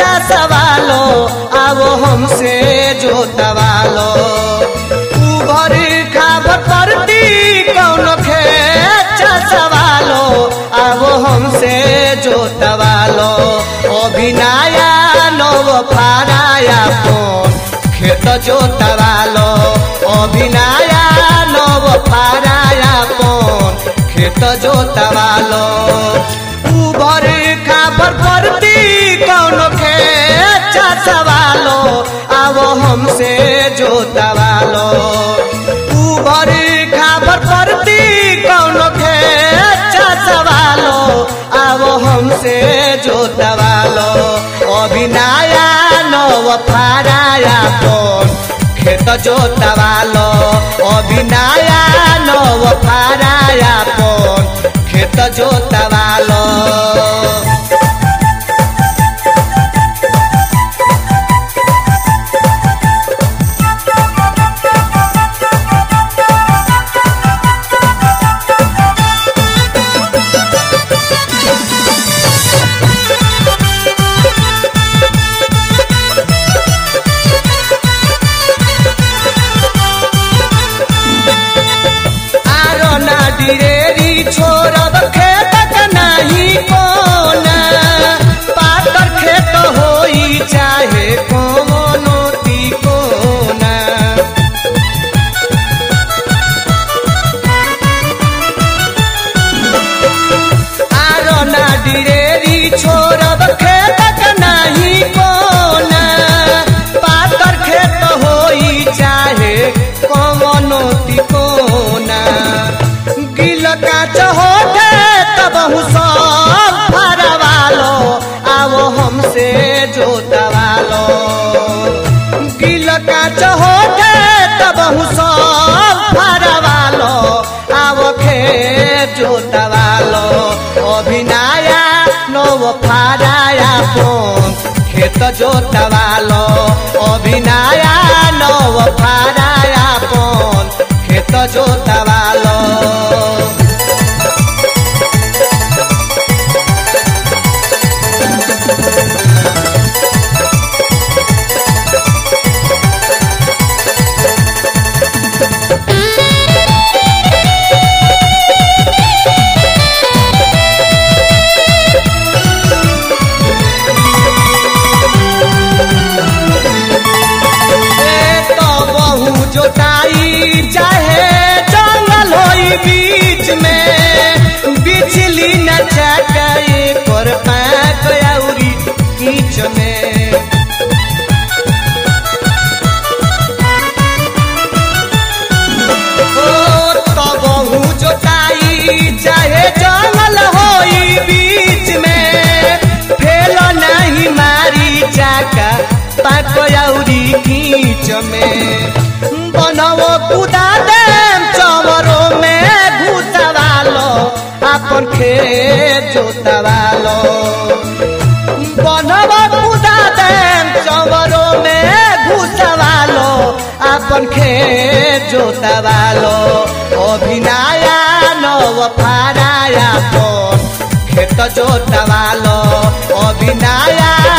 चसवालो आवो हमसे जोतवालो उभर खाबर परती कौन खेत चसवालो आवो हमसे जोतवालो अभिनाया नव फाराया फोन खेत जोतवालो अभिनाया नव फाराया फोन खेत जोतवालो उभर खाबर परती कौन खेत चसवालो आवो हमसे जोतवालो उभर खाबर परती कौन खेत चसवालो आवो हमसे जोतवालो अभिनाया नव फाराया फोन खेत जोतवालो अभिनाया नव फाराया फोन खेत जोतवालो डिरेरी छोरब खेत नहीं कोना पातर खेत होई चाहे कोनो तिकोना आरोना डिरेरी छोरब खेत नहीं कोना पातर खेत होई चाहे कोनो तिकोना काच होठे तब सब फरवालो आवो हमसे जोतवालो गिल काच होठे तब सब फरवालो आवो खेत जोतवालो अभिनाया नव फाराया फोन खेत जोतवालो अभिनाया नव फाराया फोन खेत जोतवालो जोताई चाहे जंगल होई बीच में बिजली न चकाए कर पाक औरी कीच में ओ तबहू जोताई चाहे जंगल होई बीच में फेल नहीं मारी चाका पाक औरी कीच में बनवो कुदा देम चमरो में घुसवालो अपन खेत जोतवालो बनवो कुदा देम चमरो में घुसवालो अपन खेत जोतवालो अभिनाया नव फाराया फोन खेत जोतवालो अभिनाया